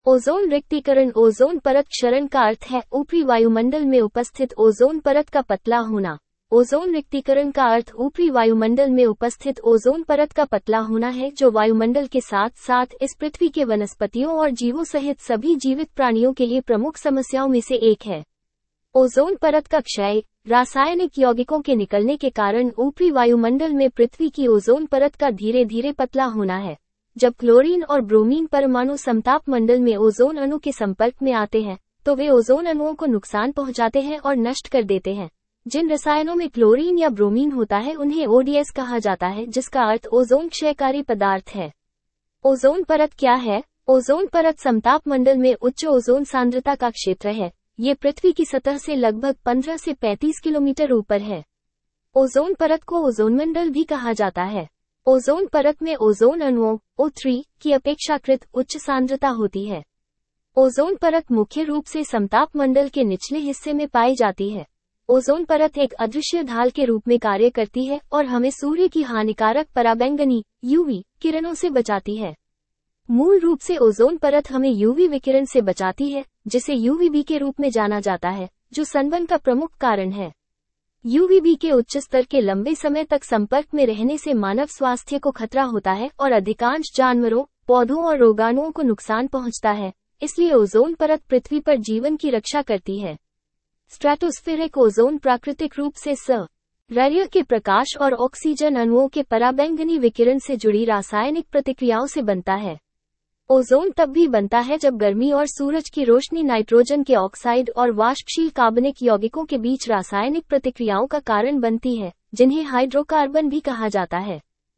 Ozone रिक्तीकरण। Ozone परत क्षरण का अर्थ है ऊपरी वायुमंडल में उपस्थित ओजोन परत का पतला होना। ओजोन रिक्तीकरण का अर्थ ऊपरी वायुमंडल में उपस्थित ओजोन परत का पतला होना है, जो वायुमंडल के साथ साथ इस पृथ्वी के वनस्पतियों और जीवों सहित सभी जीवित प्राणियों के लिए प्रमुख समस्याओं में से एक है। ओजोन परत का क्षय रासायनिक यौगिकों के निकलने के कारण ऊपरी वायुमंडल में पृथ्वी की ओजोन परत का धीरे धीरे पतला होना है। जब क्लोरीन और ब्रोमीन परमाणु समताप मंडल में ओजोन अणु के संपर्क में आते हैं, तो वे ओजोन अणुओं को नुकसान पहुंचाते हैं और नष्ट कर देते हैं। जिन रसायनों में क्लोरीन या ब्रोमीन होता है उन्हें ओडीएस कहा जाता है, जिसका अर्थ ओजोन क्षयकारी पदार्थ है। ओजोन परत क्या है? ओजोन परत समताप मंडल में उच्च ओजोन सांद्रता का क्षेत्र है। ये पृथ्वी की सतह से लगभग 15 से 35 किलोमीटर ऊपर है। ओजोन परत को ओजोन मंडल भी कहा जाता है। ओजोन परत में ओजोन अणुओं O3 की अपेक्षाकृत उच्च सांद्रता होती है। ओजोन परत मुख्य रूप से समताप मंडल के निचले हिस्से में पाई जाती है। ओजोन परत एक अदृश्य ढाल के रूप में कार्य करती है और हमें सूर्य की हानिकारक पराबैंगनी यूवी किरणों से बचाती है। मूल रूप से ओजोन परत हमें यूवी विकिरण से बचाती है, जिसे यूवीबी के रूप में जाना जाता है, जो सनबर्न का प्रमुख कारण है। यूवीबी के उच्च स्तर के लंबे समय तक संपर्क में रहने से मानव स्वास्थ्य को खतरा होता है और अधिकांश जानवरों, पौधों और रोगाणुओं को नुकसान पहुंचता है। इसलिए ओजोन परत पृथ्वी पर जीवन की रक्षा करती है। स्ट्रेटोस्फेरिक ओजोन प्राकृतिक रूप से सूर्य के प्रकाश और ऑक्सीजन अणुओं के पराबैंगनी विकिरण से जुड़ी रासायनिक प्रतिक्रियाओं से बनता है। ओजोन तब भी बनता है जब गर्मी और सूरज की रोशनी नाइट्रोजन के ऑक्साइड और वाष्पशील कार्बनिक यौगिकों के बीच रासायनिक प्रतिक्रियाओं का कारण बनती है, जिन्हें हाइड्रोकार्बन भी कहा जाता है।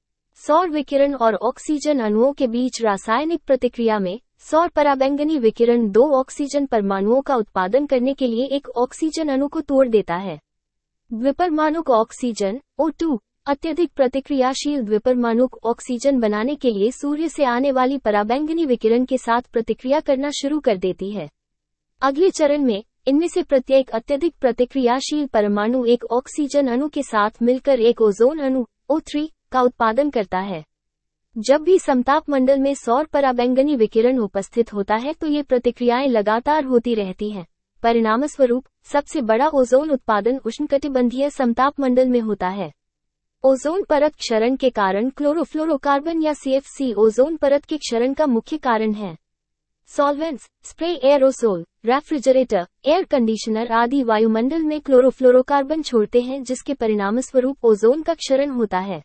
सौर विकिरण और ऑक्सीजन अणुओं के बीच रासायनिक प्रतिक्रिया में सौर पराबैंगनी विकिरण दो ऑक्सीजन परमाणुओं का उत्पादन करने के लिए एक ऑक्सीजन अणु को तोड़ देता है। द्विपरमाणुक ऑक्सीजन O2 अत्यधिक प्रतिक्रियाशील द्विपरमाणुक ऑक्सीजन बनाने के लिए सूर्य से आने वाली पराबैंगनी विकिरण के साथ प्रतिक्रिया करना शुरू कर देती है। अगले चरण में इनमें से प्रत्येक अत्यधिक प्रतिक्रियाशील परमाणु एक ऑक्सीजन अणु के साथ मिलकर एक ओजोन अणु O3 का उत्पादन करता है। जब भी समताप मंडल में सौर पराबैंगनी विकिरण उपस्थित होता है तो ये प्रतिक्रियाएं लगातार होती रहती हैं। परिणामस्वरूप सबसे बड़ा ओजोन उत्पादन उष्णकटिबंधीय समताप मंडल में होता है। ओजोन परत क्षरण के कारण क्लोरोफ्लोरोकार्बन या CFC ओजोन परत के क्षरण का मुख्य कारण है। Solvents, spray aerosol, refrigerator, air conditioner आदि वायुमंडल में क्लोरोफ्लोरोकार्बन छोड़ते हैं, जिसके परिणामस्वरूप ओजोन का क्षरण होता है।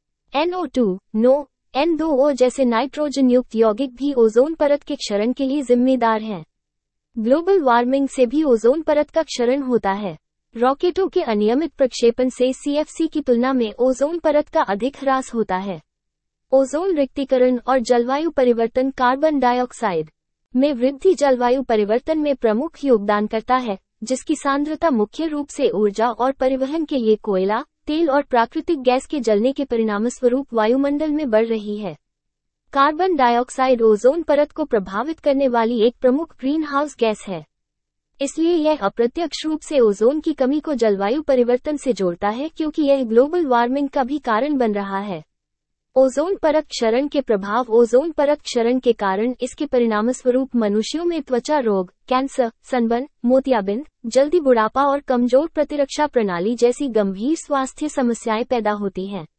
NO2, NO, N2O जैसे नाइट्रोजन युक्त यौगिक भी ओजोन परत के क्षरण के लिए जिम्मेदार हैं। ग्लोबल वार्मिंग से भी ओजोन परत का क्षरण होता है। रॉकेटों के अनियमित प्रक्षेपण से CFC की तुलना में ओजोन परत का अधिक ह्रास होता है। ओजोन रिक्तीकरण और जलवायु परिवर्तन। कार्बन डाइऑक्साइड में वृद्धि जलवायु परिवर्तन में प्रमुख योगदान करता है, जिसकी सांद्रता मुख्य रूप से ऊर्जा और परिवहन के लिए कोयला, तेल और प्राकृतिक गैस के जलने के परिणामस्वरूप वायुमंडल में बढ़ रही है। कार्बन डाइऑक्साइड ओजोन परत को प्रभावित करने वाली एक प्रमुख ग्रीन हाउस गैस है। इसलिए यह अप्रत्यक्ष रूप से ओजोन की कमी को जलवायु परिवर्तन से जोड़ता है, क्योंकि यह ग्लोबल वार्मिंग का भी कारण बन रहा है। ओजोन परत क्षरण के प्रभाव। ओजोन परत क्षरण के कारण इसके परिणामस्वरूप मनुष्यों में त्वचा रोग, कैंसर, सनबर्न, मोतियाबिंद, जल्दी बुढ़ापा और कमजोर प्रतिरक्षा प्रणाली जैसी गंभीर स्वास्थ्य समस्याएं पैदा होती हैं।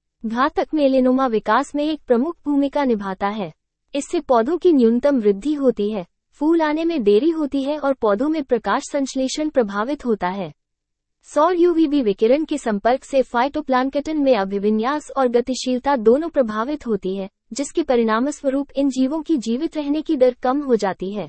घातक मेलेनोमा विकास में एक प्रमुख भूमिका निभाता है। इससे पौधों की न्यूनतम वृद्धि होती है, फूल आने में देरी होती है और पौधों में प्रकाश संश्लेषण प्रभावित होता है। सौर यूवीबी विकिरण के संपर्क से फाइटोप्लैंक्टन में अभिविन्यास और गतिशीलता दोनों प्रभावित होती है, जिसके परिणामस्वरूप इन जीवों की जीवित रहने की दर कम हो जाती है।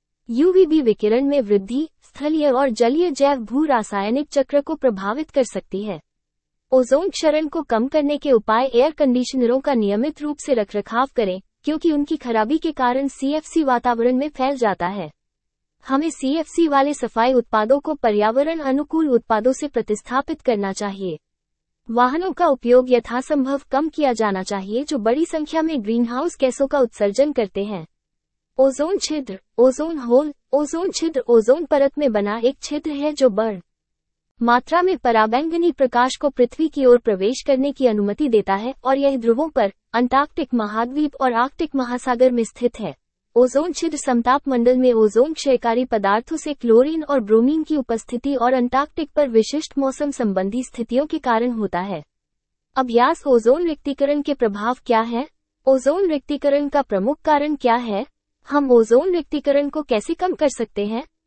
यूवीबी विकिरण में वृद्धि स्थलीय और जलीय जैव भू रासायनिक चक्र को प्रभावित कर सकती है। ओजोन क्षरण को कम करने के उपाय। एयर कंडीशनरों का नियमित रूप से रखरखाव करें, क्योंकि उनकी खराबी के कारण CFC वातावरण में फैल जाता है। हमें CFC वाले सफाई उत्पादों को पर्यावरण अनुकूल उत्पादों से प्रतिस्थापित करना चाहिए। वाहनों का उपयोग यथासंभव कम किया जाना चाहिए, जो बड़ी संख्या में ग्रीनहाउस गैसों का उत्सर्जन करते हैं। ओजोन छिद्र। Ozone hole. ओजोन छिद्र ओजोन परत में बना एक छिद्र है जो बड़ी मात्रा में पराबैंगनी प्रकाश को पृथ्वी की ओर प्रवेश करने की अनुमति देता है और यह ध्रुवों पर, अंटार्कटिक महाद्वीप और आर्कटिक महासागर में स्थित है। ओजोन छिद्र समताप मंडल में ओजोन क्षयकारी पदार्थों से क्लोरीन और ब्रोमीन की उपस्थिति और अंटार्कटिक पर विशिष्ट मौसम संबंधी स्थितियों के कारण होता है। अभ्यास ओजोन रिक्तीकरण के प्रभाव क्या है? ओजोन रिक्तीकरण का प्रमुख कारण क्या है? हम ओजोन रिक्तीकरण को कैसे कम कर सकते हैं?